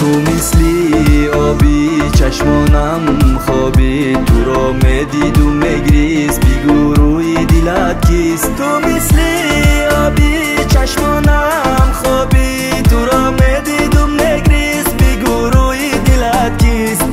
تو مثلی آبی چشمانم خوابی، تو را میدید و میگریست بگو روی دلت کیست. تو مثلی آبی چشمانم خوابی، تو را میدید و میگریست بگو روی دلت کیست.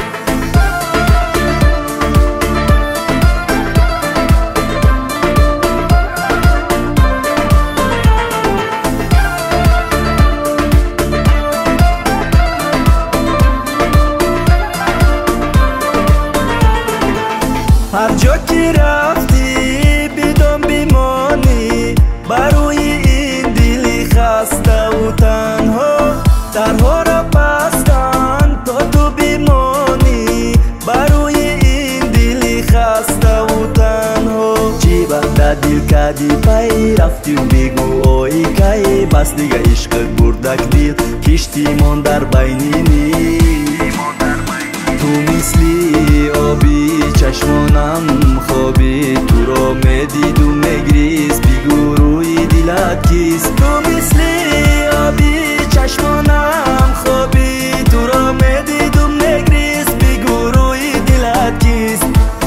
هر جا که رفتی بدون بمانی، بروی این دلی خسته و تنها درها را بستن تا تو بمانی، بروی این دلی خسته و تنها. چی بنده دل کردی پی رفتی و بگو آی کی، بس دیگه عشقت بردک دل کشتی من در بین نیل. تو مثلی آبی چشمانم خوابی، تو را میدید و میگریست بگو روی دلت کیست. تو مثلی آبی چشمانم خوابی، تو را میدید و میگریست بگو روی دلت کیست.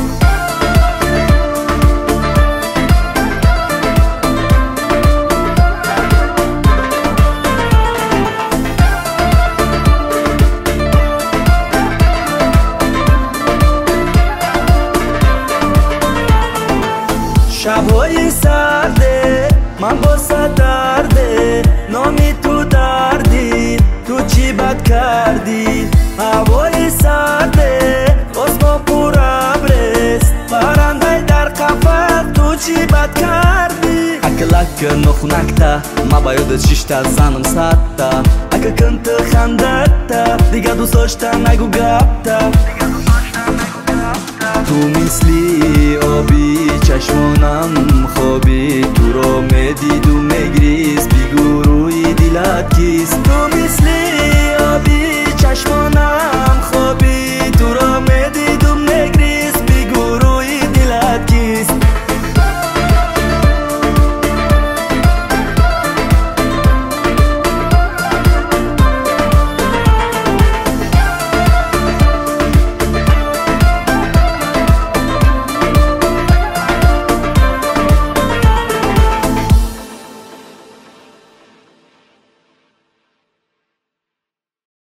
شبهای سرده من با درده، نامی تو دردی تو چی بد کردی. هوای سرده آسمان پر ابرست، پرنده در قفس تو چی بد کردی. اکلک نخونکتا ما باید شیشتا زنم ساتا، اگه کنت خندتا دیگه دوست داشتم نگو گپتا. تو مثلی آبی چشمانم خوابی، تو را میدید و میگریست بگو روی دلت کیست.